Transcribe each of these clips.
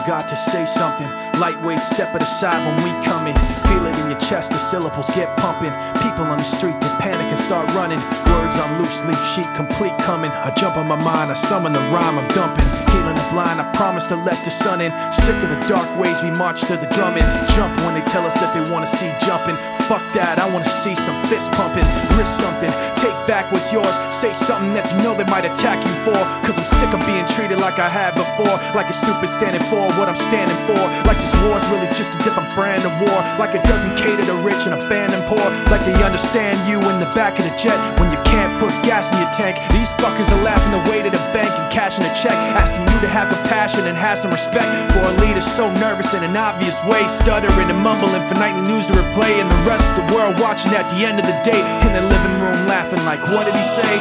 forgot to say something. Lightweight, step at the side when we come in. Feel it in your chest, the syllables get pumping. People on the street, they panic and start running. Words on loose leaf sheet, complete coming. I jump on my mind, I summon the rhyme, I'm dumping. Healing the blind, I promise to let the sun in. Sick of the dark ways, we march to the drumming. Jump when they tell us that they wanna see jumping. Fuck that, I wanna see some fist pumping. Risk something, take back what's yours. Say something that you know they might attack you for. Cause I'm sick of being treated like I had before. Like a stupid standing for what I'm standing for. Like this war's really just a different brand of war. Like it doesn't cater to rich and abandon poor. Like they understand you in the back of the jet when you can't put gas in your tank. These fuckers are laughing the way to the bank and cashing a check, asking you to have compassion and have some respect for a leader so nervous in an obvious way, stuttering and mumbling for nightly news to replay, and the rest of the world watching at the end of the day in their living room laughing like, what did he say?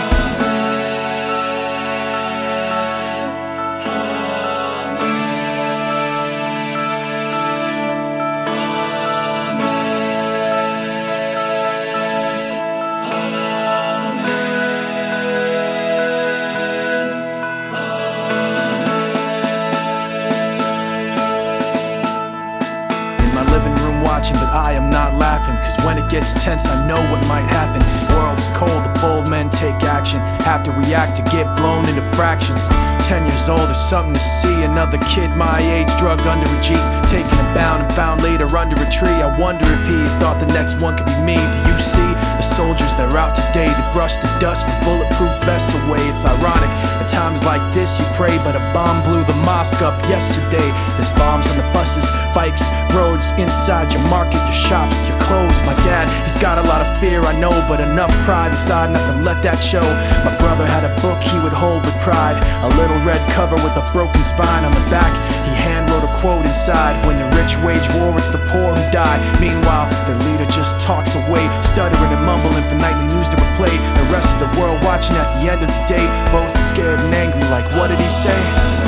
But I am not laughing, cause when it gets tense I know what might happen. World is cold, the bold men take action, have to react to get blown into fractions. 10 years old is something to see, another kid my age drug under a Jeep, taken and bound and found later under a tree. I wonder if he thought the next one could be me. Do you see the soldiers that are out today? They brush the dust from bulletproof vests away. It's ironic, at times like this you pray, but a bomb blew the mosque up yesterday. There's bombs on the buses, bikes, roads, inside your market, your shops, your clothes. My dad, he's got a lot of fear, I know, but enough pride inside not to let that show. My brother had a book he would hold with pride, a little red cover with a broken spine on the back. He hand wrote a quote inside, when the rich wage war, it's the poor who die. Meanwhile, their leader just talks away, stuttering and mumbling for nightly news to replay. The rest of the world watching at the end of the day, both scared and angry like, what did he say?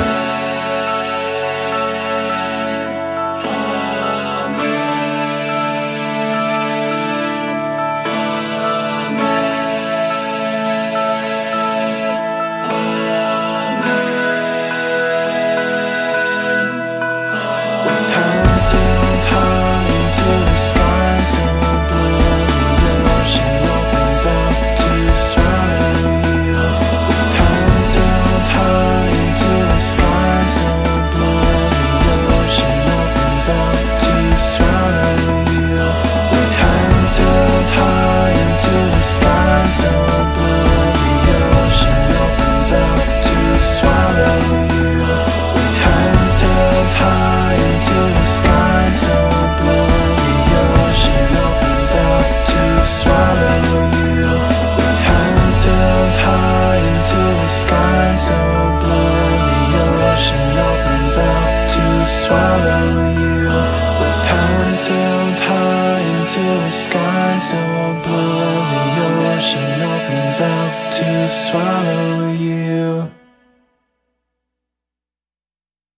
Hands held high into the sky so blue, the ocean opens up to swallow you. With hands held high into the sky so blue, the ocean opens up to swallow you. With hands held high into the sky so blue, the ocean opens up to swallow you. With hands held high into the sky so blue, the ocean opens up to swallow you. With hands held high into the sky so blue, the ocean opens up to swallow you. With hands held high into the sky so blue, the ocean opens up to swallow you.